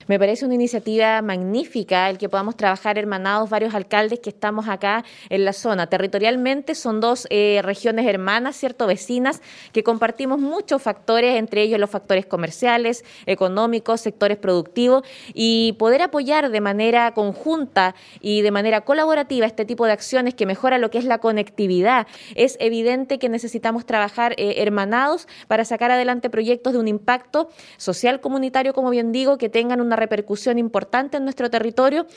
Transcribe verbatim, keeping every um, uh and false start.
Me parece una iniciativa magnífica el que podamos trabajar hermanados varios alcaldes que estamos acá en la zona. Territorialmente son dos eh, regiones hermanas, ¿cierto? Vecinas, que compartimos muchos factores, entre ellos los factores comerciales, económicos, sectores productivos, y poder apoyar de manera conjunta y de manera colaborativa este tipo de acciones que mejora lo que es la conectividad. Es evidente que necesitamos trabajar eh, hermanados para sacar adelante proyectos de un impacto social comunitario, como bien digo, que tengan una repercusión importante en nuestro territorio